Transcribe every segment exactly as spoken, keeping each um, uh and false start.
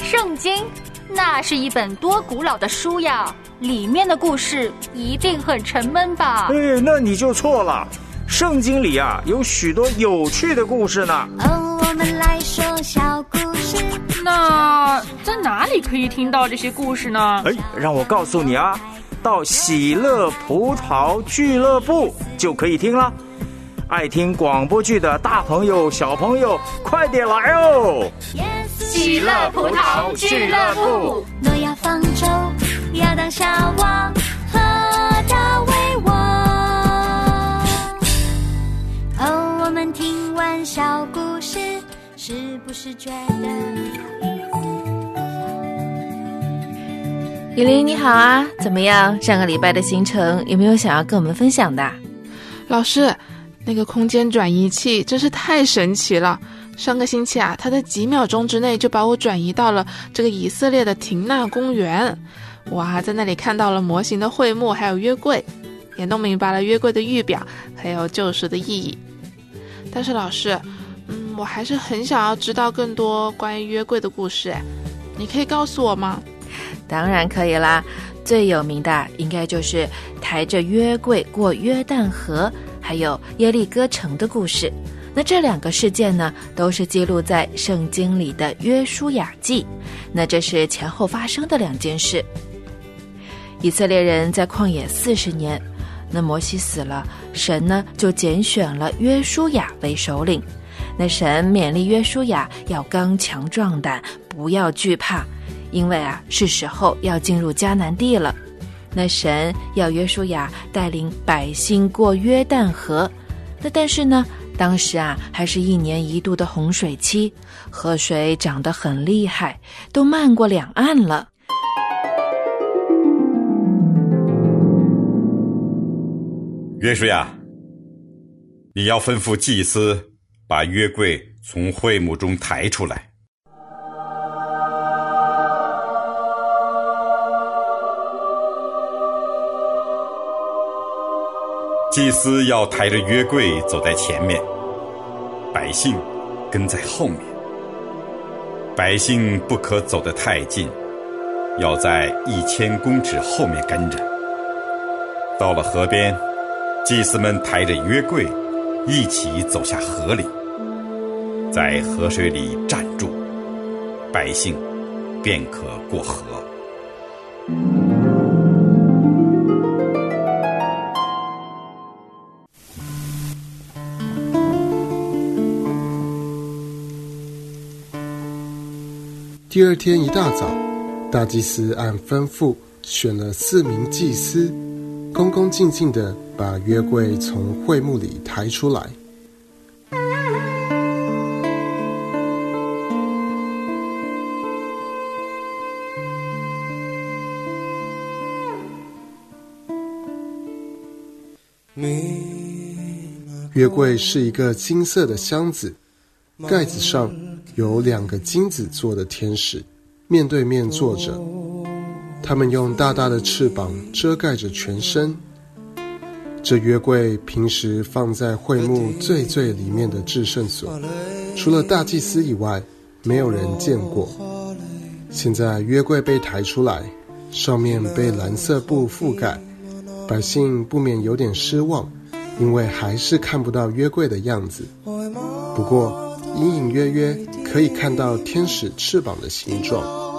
圣经那是一本多古老的书呀，里面的故事一定很沉闷吧？ 哎，那你就错了。圣经里啊，有许多有趣的故事呢。 哦，我们来说小故事。 那在哪里可以听到这些故事呢？ 哎，让我告诉你啊，到喜乐葡萄俱乐部就可以听了。爱听广播剧的大朋友小朋友快点来哦！ 喜乐葡萄俱乐部， 诺亚方舟，亚当夏娃和大卫王。哦，我们听完小故事，是不是觉得依琳你好啊，怎么样？上个礼拜的行程有没有想要跟我们分享的？ 老师，那个空间转移器真是太神奇了。上个星期啊，它在几秒钟之内就把我转移到了这个以色列的廷纳公园。我还在那里看到了模型的会幕还有约柜，也弄明白了约柜的预表还有救赎的意义。但是老师，嗯，我还是很想要知道更多关于约柜的故事，你可以告诉我吗？ 当然可以啦，最有名的应该就是抬着约柜过约旦河还有耶利哥城的故事。那这两个事件呢，都是记录在圣经里的约书亚记，那这是前后发生的两件事。以色列人在旷野四十年，那摩西死了，神呢就拣选了约书亚为首领。那神勉励约书亚要刚强壮胆，不要惧怕，因为啊是时候要进入迦南地了。那神要约书亚带领百姓过约旦河，那但是呢当时啊还是一年一度的洪水期，河水涨得很厉害，都漫过两岸了。 约书亚，你要吩咐祭司把约柜从会幕中抬出来。祭司要抬着约柜走在前面，百姓跟在后面。百姓不可走得太近，要在一千公尺后面跟着。到了河边，祭司们抬着约柜一起走下河里，在河水里站住，百姓便可过河。 第二天一大早，大祭司按吩咐选了四名祭司，恭恭敬敬地把约柜从会幕里抬出来。约柜是一个金色的箱子，盖子上有两个金子做的天使，面对面坐着，他们用大大的翅膀遮盖着全身。这约柜平时放在会幕最最里面的至圣所，除了大祭司以外，没有人见过。现在约柜被抬出来，上面被蓝色布覆盖，百姓不免有点失望，因为还是看不到约柜的样子。不过隐隐约约可以看到天使翅膀的形状。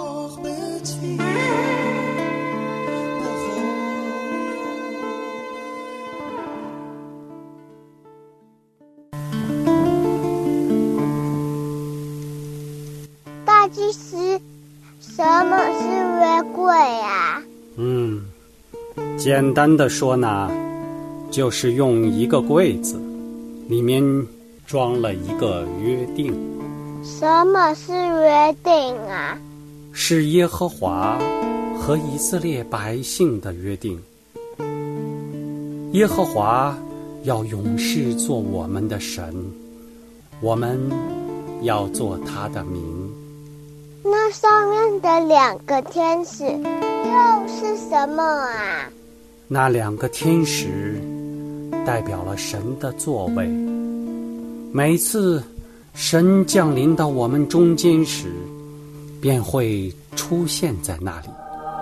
大祭司，什么是约柜啊？ 嗯，简单的说呢，就是用一个柜子，里面装了一个约定。 什么是约定啊？ 是耶和华和以色列百姓的约定。耶和华要永世做我们的神，我们要做他的民。 那上面的两个天使又是什么啊？ 那两个天使代表了神的座位。每次神降临到我们中间时， 便会出现在那里。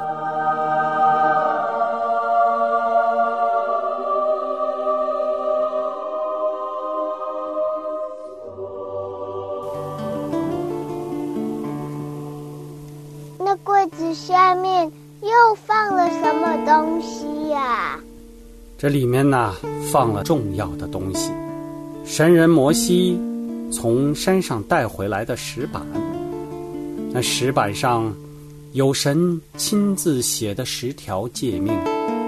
那柜子下面又放了什么东西呀？ 这里面呢，放了重要的东西。神人摩西从山上带回来的石板，那石板上有神亲自写的十条诫命。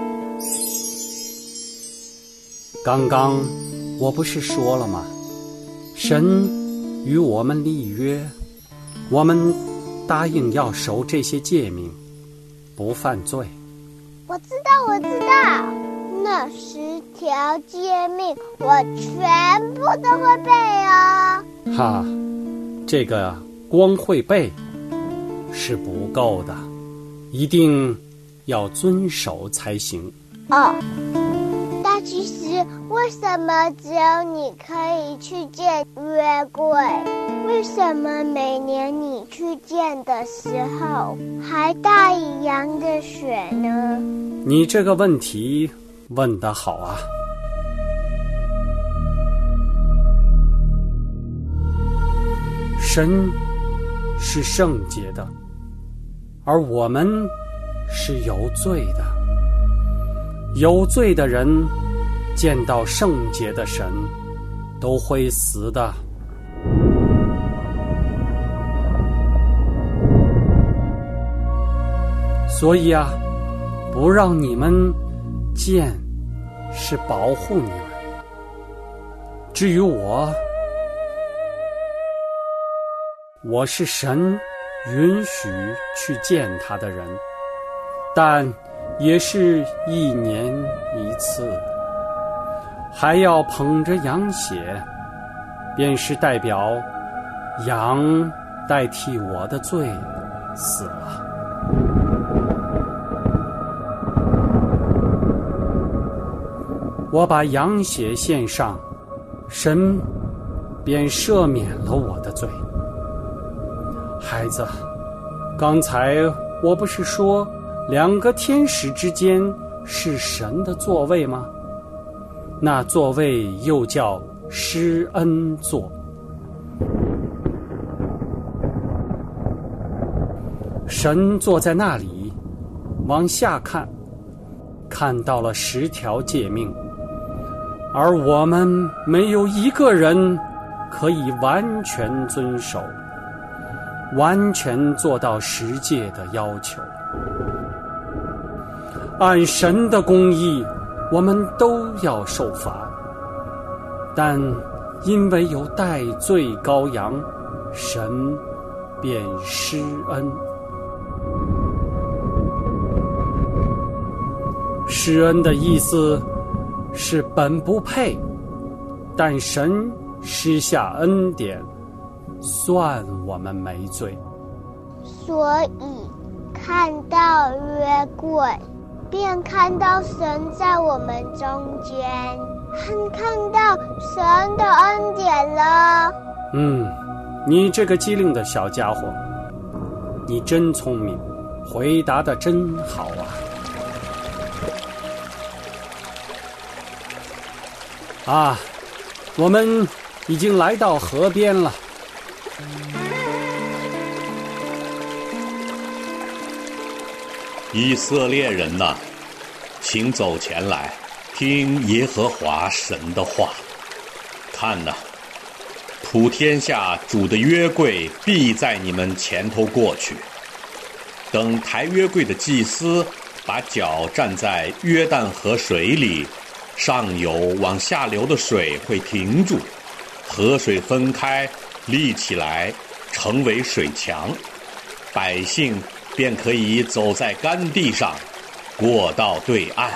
刚刚我不是说了吗？神与我们立约，我们答应要守这些诫命，不犯罪。 我知道，我知道，那十条诫命我全部都会背哦。 哈，这个光会背是不够的，一定要遵守才行。 哦，大祭司，为什么只有你可以去见约柜？为什么每年你去见的时候还大以羊的血呢？ 你这个问题问得好啊！神是圣洁的，而我们是有罪的。有罪的人见到圣洁的神都会死的。所以啊，不让你们见是保护你们。至于我，我是神允许去见他的人，但也是一年一次，还要捧着羊血，便是代表羊代替我的罪死了。我把羊血献上，神便赦免了我的罪。孩子，刚才我不是说两个天使之间是神的座位吗？那座位又叫施恩座。神坐在那里，往下看，看到了十条诫命，而我们没有一个人可以完全遵守，完全做到十诫的要求。按神的公义，我们都要受罚，但因为有代罪羔羊，神便施恩。施恩的意思是本不配，但神施下恩典，算我们没罪。 所以看到约柜，便看到神在我们中间，和看到神的恩典了。 嗯，你这个机灵的小家伙，你真聪明，回答得真好啊！啊，我们已经来到河边了。 以色列人哪，请走前来，听耶和华神的话。看哪，普天下主的约柜必在你们前头过去。等抬约柜的祭司把脚站在约旦河水里，上游往下流的水会停住，河水分开，立起来，成为水墙，百姓便可以走在干地上，过到对岸。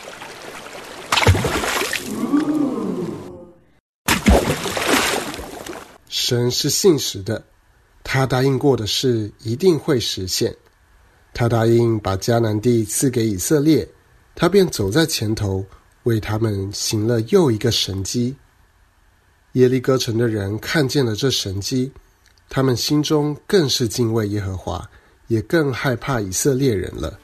神是信实的，他答应过的事一定会实现。他答应把迦南地赐给以色列，他便走在前头，为他们行了又一个神迹。耶利哥城的人看见了这神迹， 他们心中更是敬畏耶和华，也更害怕以色列人了。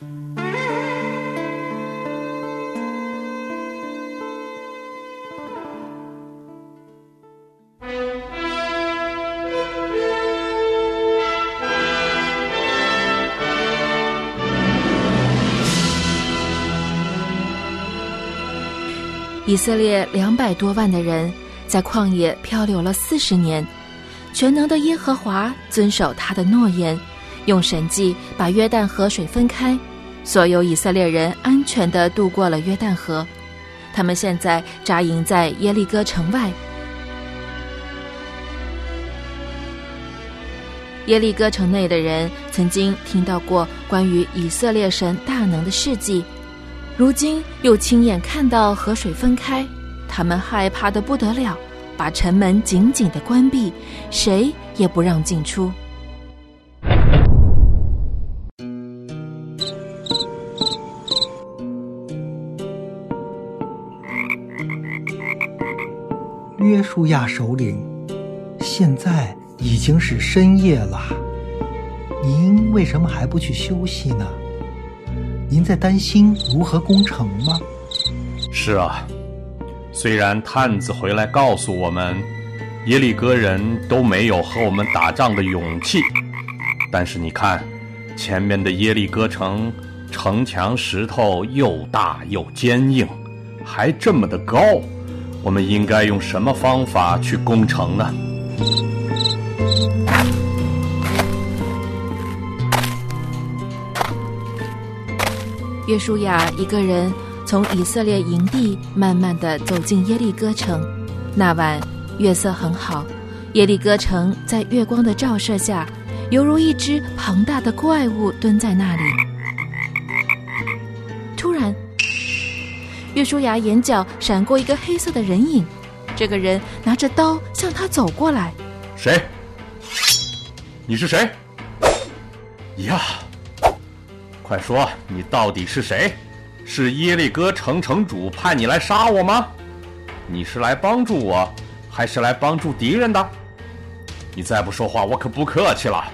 以色列两百多万的人在旷野漂流了四十年，全能的耶和华遵守他的诺言，用神迹把约旦河水分开，所有以色列人安全地渡过了约旦河。他们现在扎营在耶利哥城外。耶利哥城内的人曾经听到过关于以色列神大能的事迹，如今又亲眼看到河水分开，他们害怕得不得了，把城门紧紧地关闭，谁也不让进出。 约书亚首领，现在已经是深夜了，您为什么还不去休息呢？您在担心如何攻城吗？ 是啊，虽然探子回来告诉我们耶利哥人都没有和我们打仗的勇气，但是你看前面的耶利哥城，城墙石头又大又坚硬，还这么的高，我们应该用什么方法去攻城呢？ 约书亚一个人从以色列营地慢慢地走进耶利哥城。那晚月色很好，耶利哥城在月光的照射下，犹如一只庞大的怪物蹲在那里。突然，约书亚眼角闪过一个黑色的人影，这个人拿着刀向他走过来。 谁？你是谁？呀，快说，你到底是谁？是耶利哥城城主派你来杀我吗？你是来帮助我，还是来帮助敌人的？你再不说话，我可不客气了。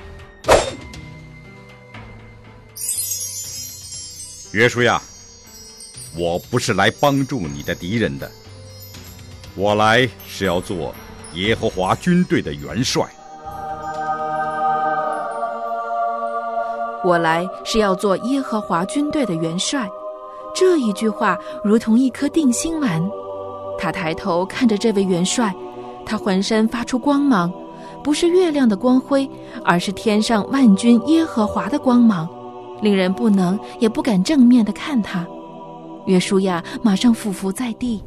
约书亚，我不是来帮助你的敌人的，我来是要做耶和华军队的元帅。 我来是要做耶和华军队的元帅。这一句话如同一颗定心丸。他抬头看着这位元帅，他浑身发出光芒，不是月亮的光辉，而是天上万军耶和华的光芒，令人不能也不敢正面地看他。约书亚马上俯伏在地。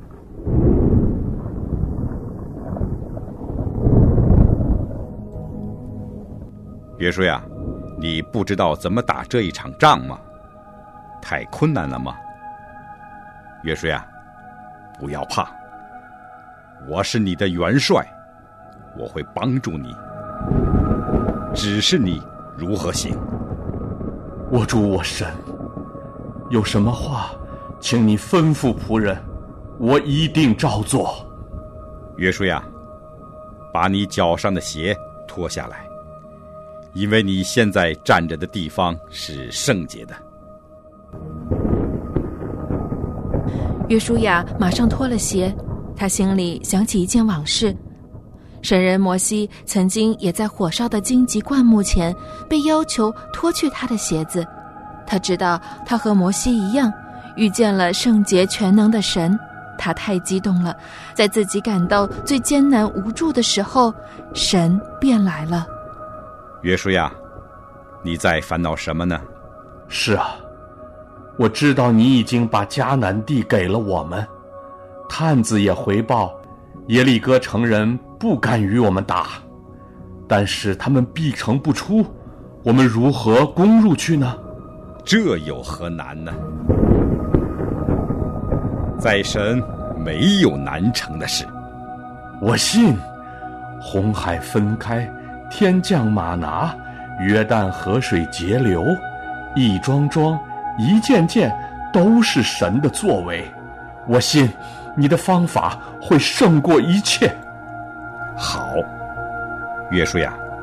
约书亚，你不知道怎么打这一场仗吗？太困难了吗？约书亚，不要怕，我是你的元帅，我会帮助你，只是你如何行。 我主我神，有什么话请你吩咐仆人，我一定照做。 约书亚，把你脚上的鞋脱下来，因为你现在站着的地方是圣洁的。 约书亚马上脱了鞋，他心里想起一件往事。神人摩西曾经也在火烧的荆棘灌木前被要求脱去他的鞋子。他知道他和摩西一样遇见了圣洁全能的神，他太激动了，在自己感到最艰难无助的时候，神便来了。 约书亚，你在烦恼什么呢？ 是啊，我知道你已经把迦南地给了我们，探子也回报耶利哥城人不敢与我们打，但是他们闭城不出，我们如何攻入去呢？ 这有何难呢？在神没有难成的事。 我信，红海分开，天降玛拿，约旦河水节流，一桩桩一件件都是神的作为。我信你的方法会胜过一切。 好，约书亚，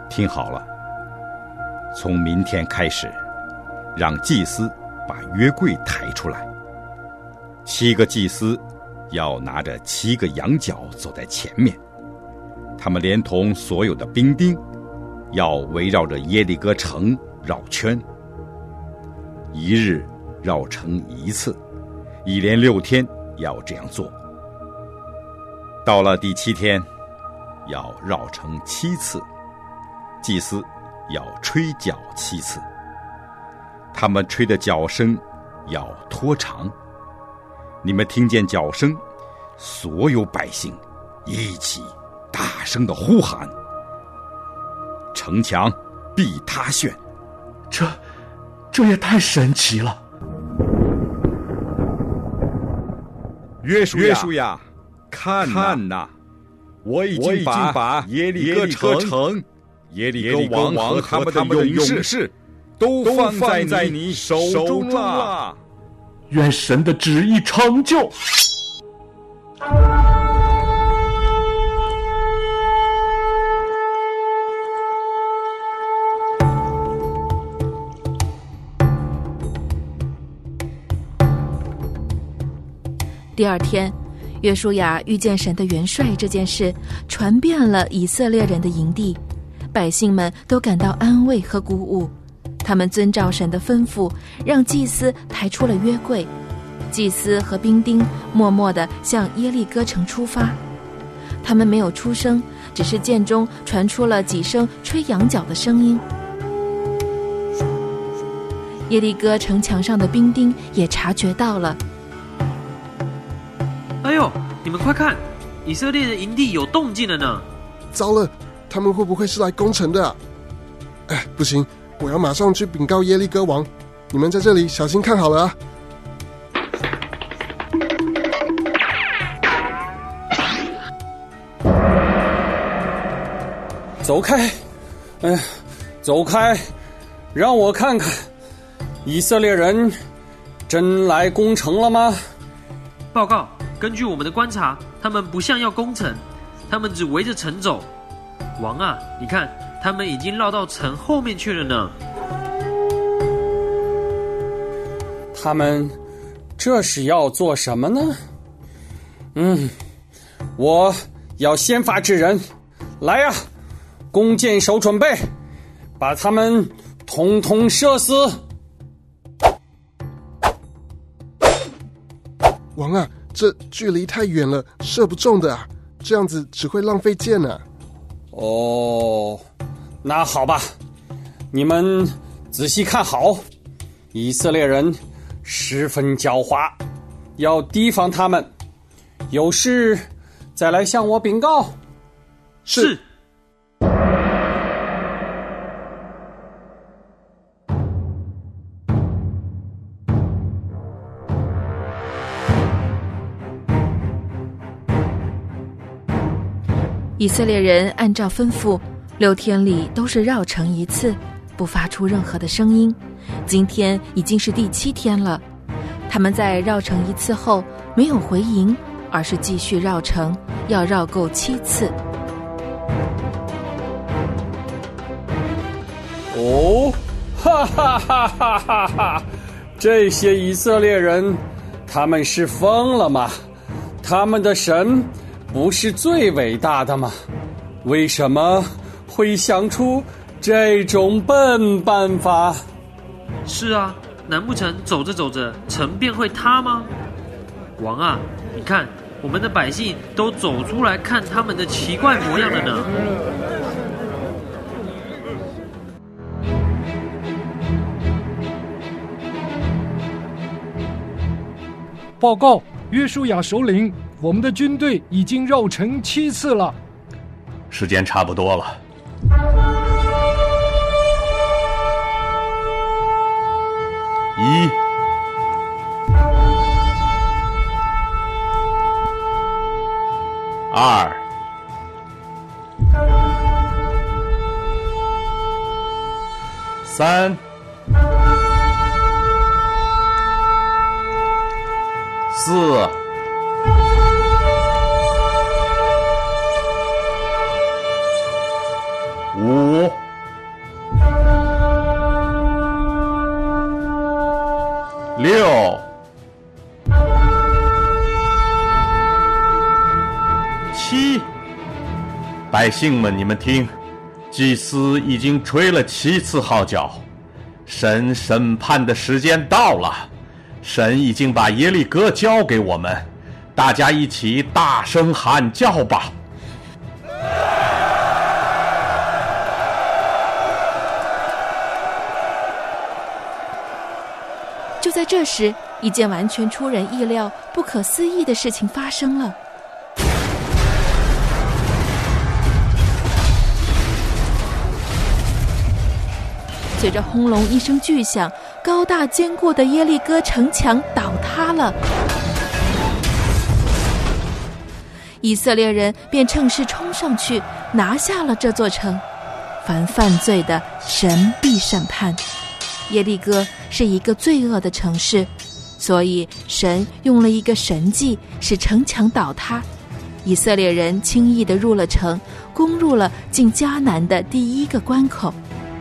听好了，从明天开始，让祭司把约柜抬出来。七个祭司要拿着七个羊角走在前面，他们连同所有的兵丁要围绕着耶利哥城绕圈，一日绕城一次，一连六天要这样做。到了第七天，要绕城七次，祭司要吹角七次，他们吹的角声要拖长。你们听见角声，所有百姓一起大声地呼喊，城墙必塌陷。 这这也太神奇了。 约书亚，约书亚，看看呐，我已经把耶利哥城、耶利哥王和他们的勇士都放在你手中了。 愿神的旨意成就。 第二天，约书亚遇见神的元帅这件事传遍了以色列人的营地，百姓们都感到安慰和鼓舞。他们遵照神的吩咐，让祭司抬出了约柜。祭司和兵丁默默地向耶利哥城出发。他们没有出声，只是殿中传出了几声吹羊角的声音。耶利哥城墙上的兵丁也察觉到了。 哎呦，你们快看，以色列的营地有动静了呢！ 糟了，他们会不会是来攻城的啊？哎，不行，我要马上去禀告耶利哥王。你们在这里小心看好了啊！ 走开，哎，走开，让我看看，以色列人真来攻城了吗？ 报告，根据我们的观察，他们不像要攻城，他们只围着城走。王啊，你看，他们已经绕到城后面去了呢。 他们这是要做什么呢？嗯，我要先发制人，来呀！弓箭手准备，把他们统统射死。 王啊，这距离太远了，射不中的啊，这样子只会浪费箭啊。 哦，那好吧，你们仔细看好，以色列人十分狡猾，要提防他们，有事再来向我禀告。 是。 以色列人按照吩咐，六天里都是绕城一次，不发出任何的声音。今天已经是第七天了，他们在绕城一次后没有回营，而是继续绕城，要绕够七次。 哦，哈哈哈哈哈哈！这些以色列人，他们是疯了吗？他们的神不是最伟大的吗？为什么会想出这种笨办法？ 是啊，难不成走着走着城便会塌吗？王啊，你看，我们的百姓都走出来看他们的奇怪模样了呢。 报告，约书亚首领，我们的军队已经绕城七次了。 时间差不多了。 一、 二、三、四、五。 六、七。百姓们，你们听，祭司已经吹了七次号角，神审判的时间到了，神已经把耶利哥交给我们，大家一起大声喊叫吧！ 就在这时，一件完全出人意料、不可思议的事情发生了。随着轰隆一声巨响，高大坚固的耶利哥城墙倒塌了。以色列人便趁势冲上去，拿下了这座城。凡犯罪的，神必审判。耶利哥是一个罪恶的城市，所以神用了一个神迹，使城墙倒塌。以色列人轻易地入了城，攻入了进迦南的第一个关口。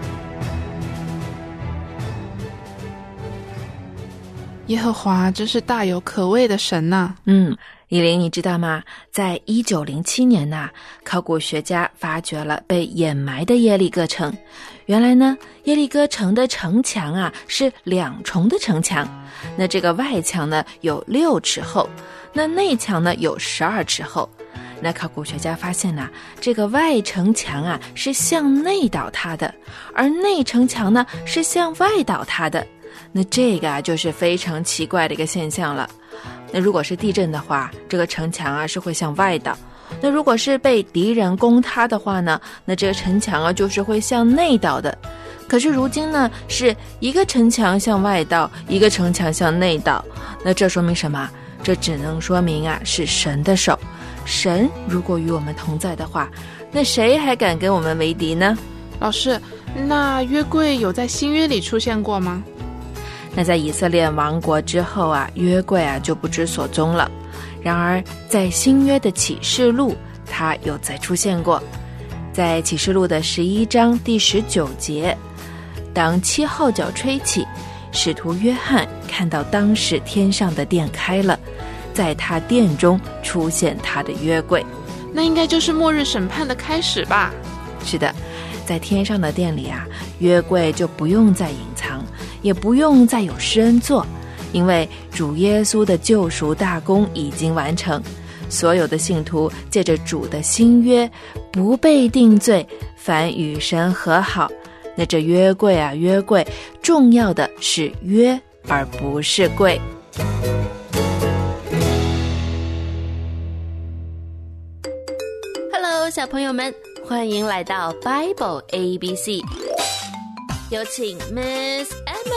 耶和华真是大有可畏的神呐、啊！ 嗯，依琳，你知道吗？在一九零七年呐、啊，考古学家发掘了被掩埋的耶利哥城。原来呢，耶利哥城的城墙啊是两重的城墙，那这个外墙呢有六尺厚，那内墙呢有十二尺厚。那考古学家发现呐、啊，这个外城墙啊是向内倒塌的，而内城墙呢是向外倒塌的。那这个啊就是非常奇怪的一个现象了。那如果是地震的话，这个城墙啊是会向外倒，那如果是被敌人攻塌的话呢，那这个城墙啊就是会向内倒的。可是如今呢，是一个城墙向外倒，一个城墙向内倒。那这说明什么？这只能说明啊是神的手。神如果与我们同在的话，那谁还敢跟我们为敌呢？ 老师，那约柜有在新约里出现过吗？ 那在以色列亡国之后啊，约柜啊就不知所踪了。然而在新约的启示录，它有再出现过。在启示录的十一章第十九节，当七号角吹起，使徒约翰看到当时天上的殿开了，在他殿中出现他的约柜。 那应该就是末日审判的开始吧？ 是的，在天上的殿里啊，约柜就不用再隐藏，也不用再有施恩座，因为主耶稣的救赎大功已经完成。所有的信徒借着主的新约，不被定罪，反与神和好。那这约柜啊，约柜重要的是约，而不是柜。Hello， 小朋友们，欢迎来到 Bible A B C， 有请 Miss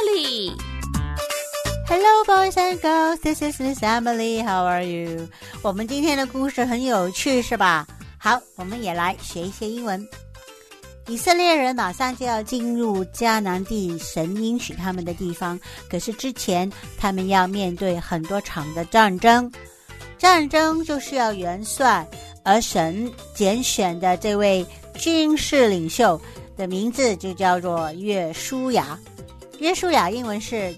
Emily。Hello, boys and girls. This is Miss Emily. How are you? 我们今天的故事很有趣，是吧？好，我们也来学一些英文。以色列人马上就要进入迦南地，神应许他们的地方。可是之前，他们要面对很多场的战争。战争就需要元帅，而神拣选的这位军事领袖的名字就叫做约书亚。约书亚英文是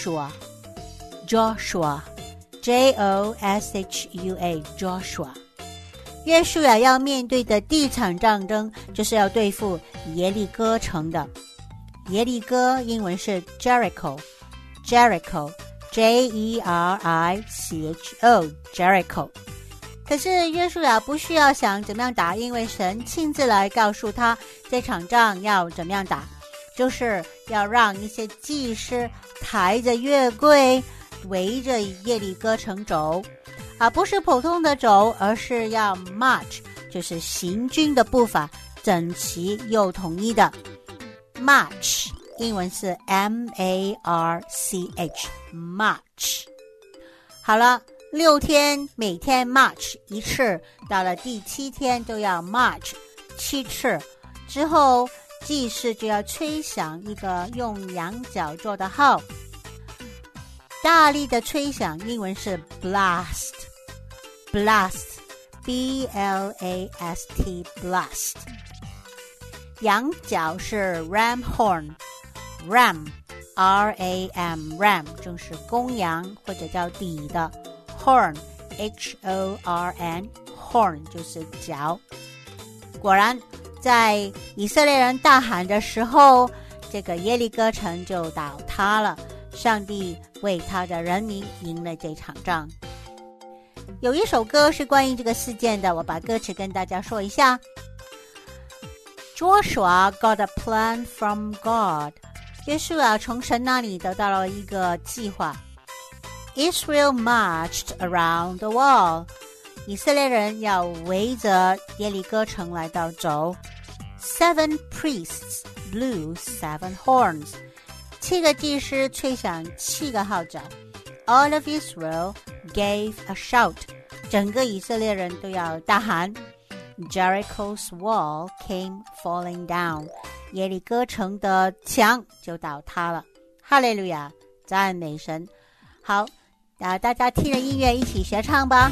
Joshua。Joshua, J O S H U A, Joshua。 约书亚要面对的第一场战争就是要对付耶利哥城的。耶利哥英文是 Jericho, Jericho, J E R I C H O, Jericho。 可是约书亚不需要想怎么样打，因为神亲自来告诉他这场仗要怎么样打，就是要让一些祭司抬着约柜围着耶利哥城走，啊，不是普通的走，而是要 march， 就是行军的步伐，整齐又统一的 march， 英文是 M A R C H， march。 好了，六天每天 march 一次，到了第七天就要 march 七次，之后祭司就要吹响一个用羊角做的号，大力的吹响，英文是 blast blast B L A S T blast。 羊角是 ram horn ram R A M ram 正是公羊或者叫底的 horn H O R N horn 就是角。果然在以色列人大喊的时候，这个耶利哥城就倒塌了，上帝为他的人民赢了这场仗。有一首歌是关于这个事件的，我把歌词跟大家说一下。 Joshua got a plan from God， 约书亚从神那里得到了一个计划。 Israel marched around the wall， 以色列人要围着耶利哥城来到走。 Seven priests blew seven horns， 七个祭司吹响七个号角。 All of Israel gave a shout， 整个以色列人都要大喊。 Jericho's wall came falling down， 耶利哥城的墙就倒塌了。哈利路亚，赞美神。好，啊，大家听着音乐一起学唱吧。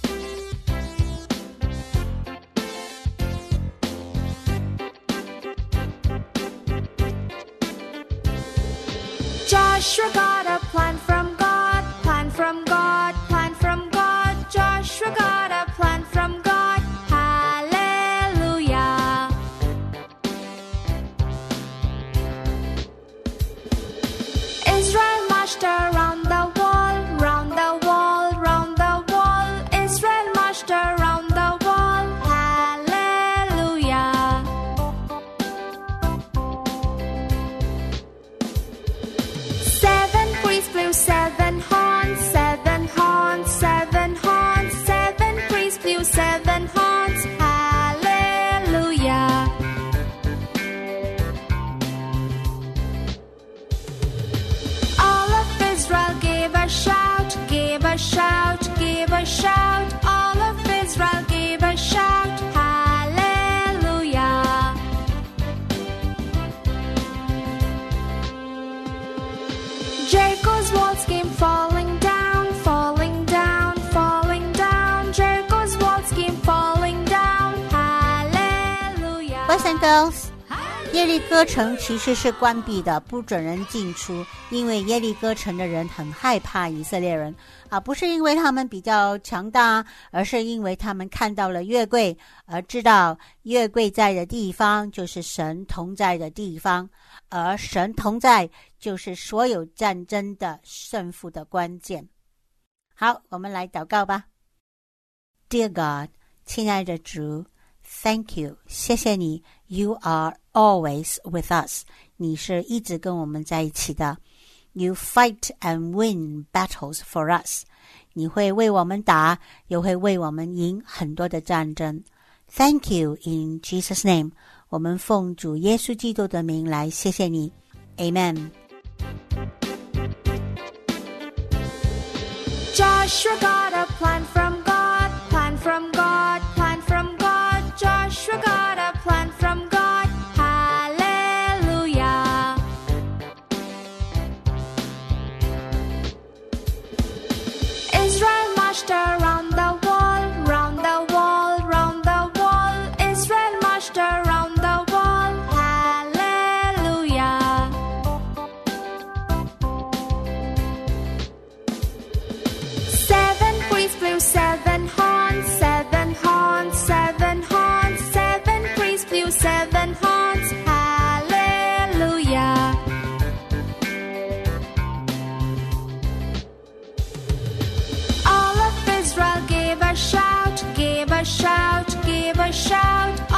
Joshua got a plan from God, plan from God, plan from God. Joshua got a plan from God. Hallelujah. Israel marched around the wall, round the wall, round the wall. Israel marched around the wall. Hallelujah. Seven priests blew seven horns, seven horns, seven horns. Seven priests blew seven horns. Hallelujah. All of Israel gave a shout, gave a shout, gave a shout. All of Israel gave a shout. Hallelujah. Jericho's walls came falling down, falling down, falling down. Jericho's walls came falling down. Hallelujah. Boys and girls， 耶利哥城其实是关闭的，不准人进出，因为耶利哥城的人很害怕以色列人啊，不是因为他们比较强大，而是因为他们看到了约柜，而知道约柜在的地方就是神同在的地方，而神同在就是所有战争的胜负的关键。好，我们来祷告吧。 Dear God， 亲爱的主， Thank you， 谢谢你， You are always with us， 你是一直跟我们在一起的。 You fight and win battles for us， 你会为我们打，又会为我们赢很多的战争。 Thank you in Jesus' name， 我们奉主耶稣基督的名来谢谢你。 Amen。 Joshua got a plan from God, plan from God, plan from God. Joshua got a plan from God. Hallelujah. Israel marched around the wall, round the wall, round the wall. Israel marched around the wall. Hallelujah. Seven priests blew seven horns, seven horns, seven horns. Seven priests blew seven horns. Hallelujah. All of Israel gave a shout, gave a shout, gave a shout.